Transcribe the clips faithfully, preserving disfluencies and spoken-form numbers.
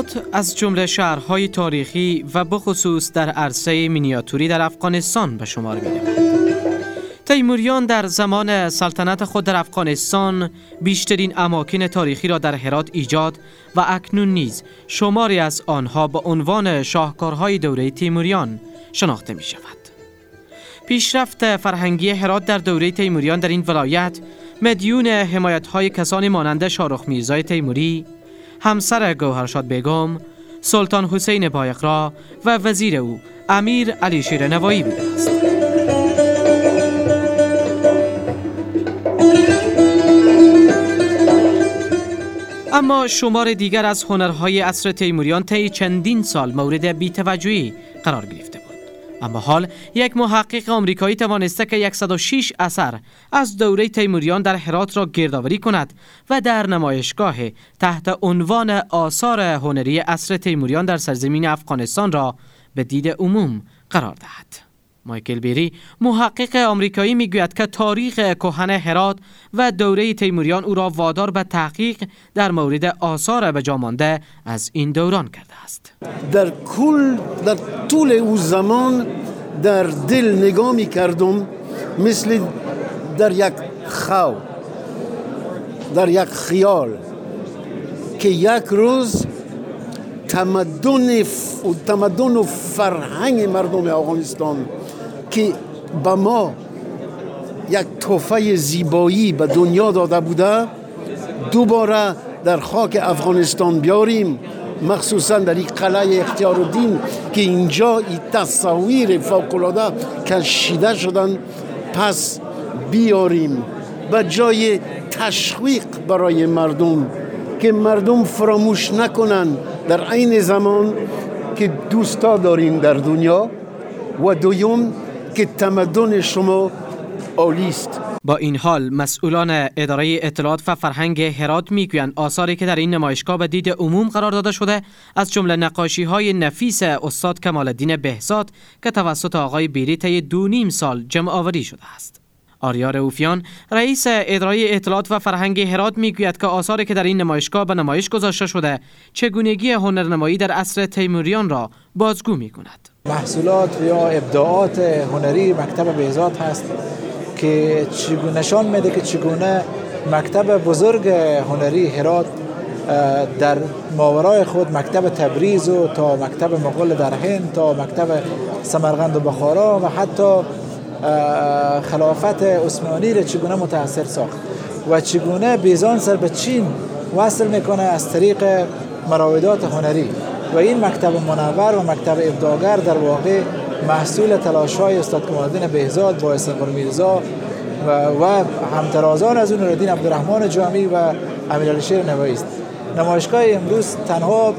هرات از جمله شهرهای تاریخی و بخصوص در عرصه مینیاتوری در افغانستان به شمار می‌رود. تیموریان در زمان سلطنت خود در افغانستان بیشترین اماکن تاریخی را در هرات ایجاد و اکنون نیز شماری از آنها با عنوان شاهکارهای دوره تیموریان شناخته می شود. پیشرفت فرهنگی هرات در دوره تیموریان در این ولایت مدیون حمایت‌های کسانی مانند شاهرخ میرزای تیموری، همسر گوهرشاد بیگم، سلطان حسین بایقرا و وزیر او امیر علی شیر نوایی بوده است. اما شمار دیگر از هنرهای عصر تیموریان طی چندین سال مورد بی‌توجهی قرار گرفته بود. اما حال یک محقق آمریکایی توانسته که صد و شش اثر از دوره تیموریان در هرات را گردآوری کند و در نمایشگاه تحت عنوان آثار هنری عصر تیموریان در سرزمین افغانستان را به دید عموم قرار دهد. مایکل بیری محقق آمریکایی میگوید که تاریخ کهن هرات و دوره تیموریان او را وادار به تحقیق در مورد آثار به جا مانده از این دوران کرده است. در کل در طول او زمان در دل نگاه می‌کردم مثل در یک خواب، در یک خیال که یک روز تمدن ف... تمدن و فرهنگ مردم افغانستان که به ما یک تحفه زیبایی به دنیا داده بوده دوباره در خاک افغانستان بیاریم، مخصوصا در این قلعه اختیارالدین که اینجا این تصاویر فوق‌العاده کشیده شدن پس بیاریم به جای تشویق برای مردم که مردم فراموش نکنن در عین زمان که دوستا داریم در دنیا و دوم که تمدن شما عالی است. با این حال مسئولان اداره اطلاعات و فرهنگ هرات میگویند آثاری که در این نمایشگاه به دید عموم قرار داده شده از جمله نقاشی‌های نفیس استاد کمال الدین بهزاد که توسط آقای بیری طی دو نیم سال جمع آوری شده است. آریا رئوفیان رئیس اداره اطلاعات و فرهنگ هرات میگوید که آثاری که در این نمایشگاه به نمایش گذاشته شده چگونگی هنرنمایی در عصر تیموریان را بازگو می‌کند. محصولات یا ابداعات هنری مکتب بهزاد هست که چگونه نشان میده که چگونه مکتب بزرگ هنری هرات در ماورای خود مکتب تبریز و تا مکتب مغول در هند تا مکتب سمرقند و بخارا و حتی خلافت عثمانی را چگونه متأثر ساخت و چگونه بیزانس را به چین وصل میکنه از طریق مراودات هنری و این مکتب منور و مکتب ابداعگر در واقع محصول تلاش‌های استاد کمال الدین بهزاد با اسحاق میرزا و, و همترازان از اون نورالدین عبدالرحمن جامی و امیرعلی شیر نوایی است. نمایشگاه امروز تنها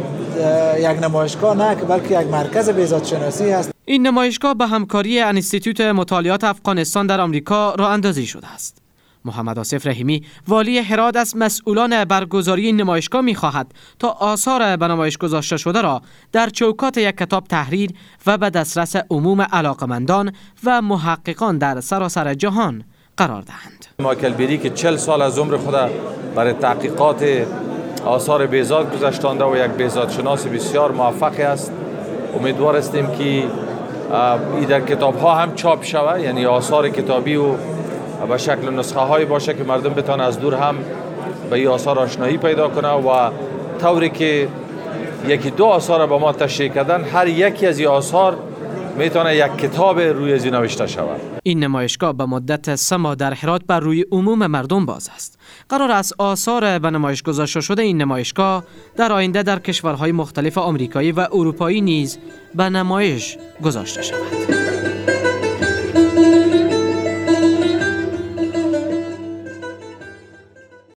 یک نمایشگاه نه بلکه یک مرکز بهزاد شناسی است. این نمایشگاه به همکاری انستیتوت مطالعات افغانستان در آمریکا راه اندازی شده است. محمد آصف رحیمی والی هرات از مسئولان برگزاری این نمایشگاه می‌خواهد تا آثار به نمایش گذاشته شده را در چوکات یک کتاب تحریر و به دسترس عموم علاقمندان و محققان در سراسر جهان قرار دهند. مایکل بیری که چهل سال از عمر خود برای تحقیقات آثار بهزاد گذاشتانده و یک بهزادشناس بسیار موفق است، امیدوار هستیم که این در کتاب ها هم چاپ شود، یعنی آثار کتابی و به شکل نسخه هایی باشه که مردم بتانه از دور هم به این آثار آشنایی پیدا کنه و طوری که یکی دو آثار با ما تشریح کردن هر یکی از این آثار میتونه یک کتاب روی از این نوشته شود. این نمایشگاه به مدت سه ماه در هرات بر روی عموم مردم باز است. قرار است آثار به نمایش گذاشته شده این نمایشگاه در آینده در کشورهای مختلف آمریکایی و اروپایی نیز به نمایش گذاشته شود.